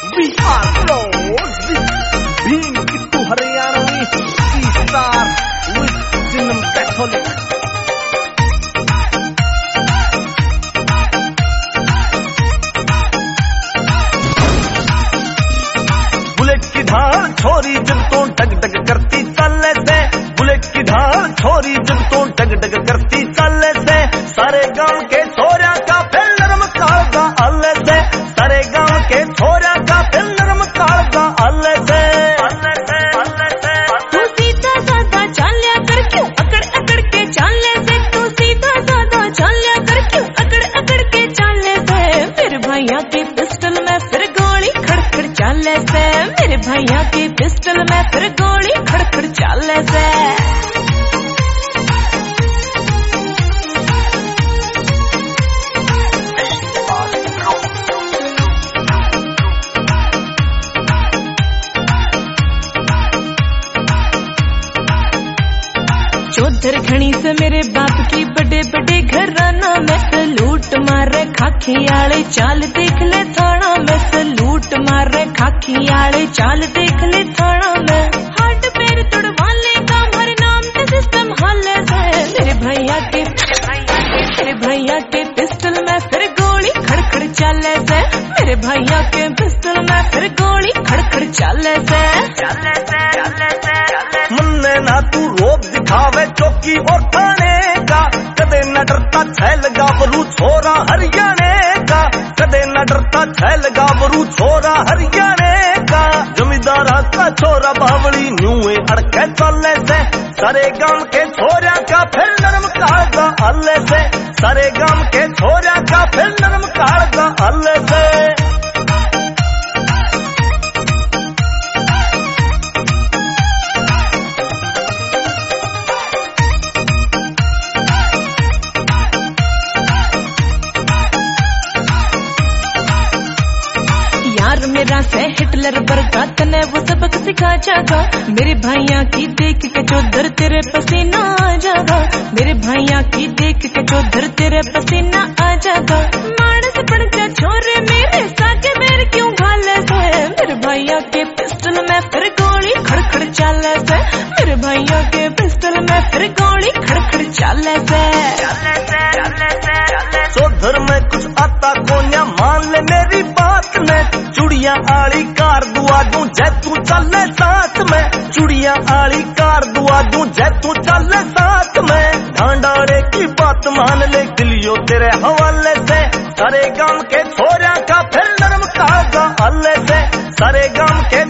We are Rosie, being Kittu Haryanvi, E-Star with Sinam Catholic. Bullet की ढाल छोरी जब तो डग डग करती चलने से, बुलेट की ढाल छोरी जब तो डग डग करती चलने से, सारे गांव के छोरा का फिर नरम कालगा अल्ले से, सारे गांव के छोरा का फिर नरम कालगा अल्ले से। तू सीधा साधा चाल्या कर क्यों अकड़ अकड़ के चालने से, तू सीधा साधा चाल्या कर क्यों अकड़ अकड़ के चालने से, मेरे भैया के पिस्टल में फिर गोली खड़खड़ चालने से, मेरे भैया के पिस्टल में फिर गोली खड़खड़ चालने से। चौधर घनी से मेरे बाप की बड़े बड़े घराना में सलूट मारे खाखी आले चाल देख ले थाना में, सलूट मारे खाखी आले चाल देख ले थाना में, हाथ पैर तुड़वा लेगा हमारे नाम पे सिस्टम हाले से, मेरे भैया के पिस्टल में फिर गोली खड़खड़ चाले से, मेरे भैया के पिस्टल में फिर गोली खड़खड़ चाले से। मुन्ने ना तू रोब दिखावे चौकी और थाने का, कदे न डरता छैल गाबरू छोरा हरियाणे का, कदे न डरता छैल गाबरू छोरा हरियाणे का, जमींदारा का छोरा बावली न्यूए अड़के चलने से, सारे गांव के छोरा का फिर नरम कालगा अल्ले से, सारे गांव के छोरा का फिर नरम कालगा अल्ले से। यार मेरा से हिटलर बरगा तने वो सबक सिखा जागा, मेरे भैया की देख के चौधर तेरे पसीना आ जागा, मेरे भैया की देख के चौधर तेरे पसीना आ जागा, मानस पड़ जा छोरे मेरे साके मेरे क्यों घाले से, मेरे भैया के पिस्टल में फिर गोली खड़खड़ चाले से, मेरे भैया के पिस्टल में फिर गोली खड़खड़ चाले से। चौधर में कुछ आता कोन्या मान ले मेरी बात में, चुड़िया आली कार दुआ दूं जै तू चले साथ में, चुड़िया आली कार दुआ दूं जै तू चले साथ में, ढांडारे की बात मान ले दिलियो तेरे हवाले से, सारे गांव के छोरा का फिर नरम कालगा अल्ले से, सारे गांव के